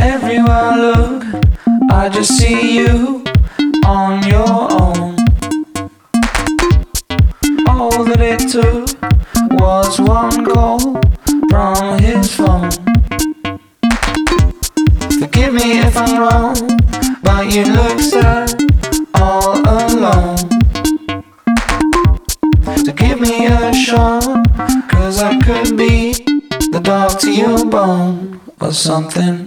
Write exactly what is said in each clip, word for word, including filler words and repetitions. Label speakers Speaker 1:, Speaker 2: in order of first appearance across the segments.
Speaker 1: Everywhere I look, I just see you on your own. All that it took was one call from his phone. Forgive me if I'm wrong, but you look sad all alone. So give me a shot, cause I could be the dog to your bone or something.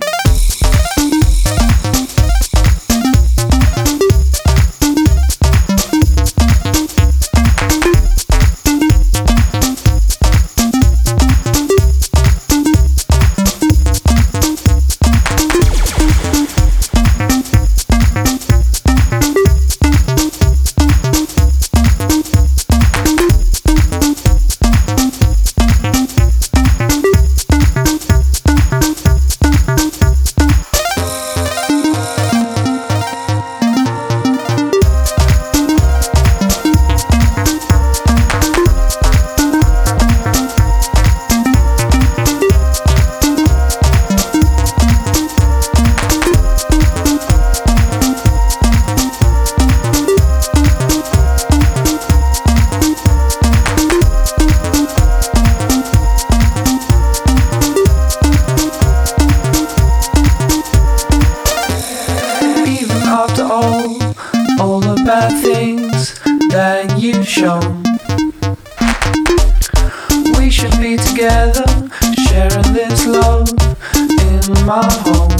Speaker 1: After all, all the bad things that you've shown, we should be together, sharing this love in my home.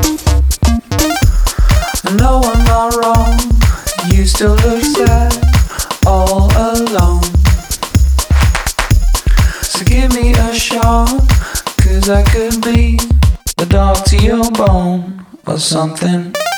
Speaker 1: No, I'm not wrong, you still look sad, all alone. So give me a shot, cause I could be the dog to your bone or something.